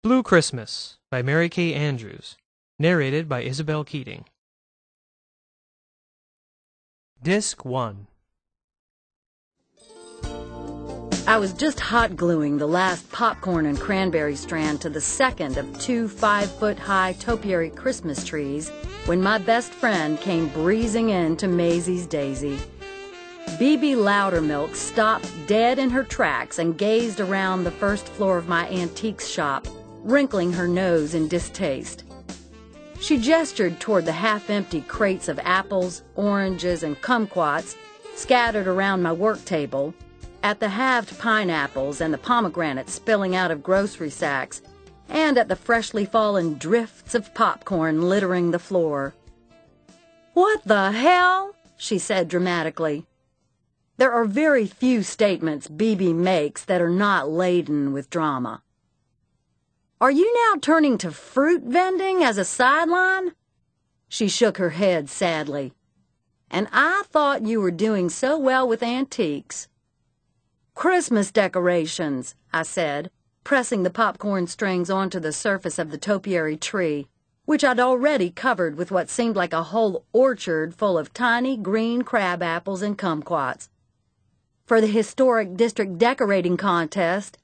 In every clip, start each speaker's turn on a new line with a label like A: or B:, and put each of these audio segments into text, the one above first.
A: Blue Christmas by Mary Kay Andrews. Narrated by Isabel Keating. Disc 1.
B: I was just hot gluing the last popcorn and cranberry strand to the second of 2 5-foot-high topiary Christmas trees when my best friend came breezing in to Maisie's Daisy. Bebe Loudermilk stopped dead in her tracks and gazed around the first floor of my antiques shop, wrinkling her nose in distaste. She gestured toward the half-empty crates of apples, oranges, and kumquats scattered around my work table, at the halved pineapples and the pomegranates spilling out of grocery sacks, and at the freshly fallen drifts of popcorn littering the floor. "What the hell?" she said dramatically. There are very few statements Bebe makes that are not laden with drama. "Are you now turning to fruit vending as a sideline?" She shook her head sadly. "And I thought you were doing so well with antiques." "Christmas decorations," I said, pressing the popcorn strings onto the surface of the topiary tree, which I'd already covered with what seemed like a whole orchard full of tiny green crab apples and kumquats. "For the historic district decorating contest."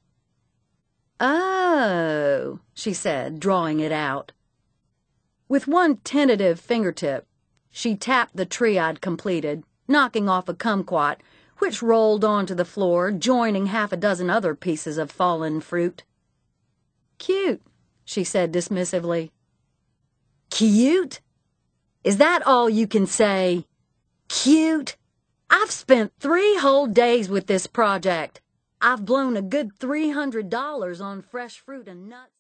B: "Oh," she said, drawing it out. With one tentative fingertip, she tapped the tree I'd completed, knocking off a kumquat, which rolled onto the floor, joining half a dozen other pieces of fallen fruit. "Cute," she said dismissively. "Cute? Is that all you can say? Cute? I've spent 3 whole days with this project. I've blown a good $300 on fresh fruit and nuts."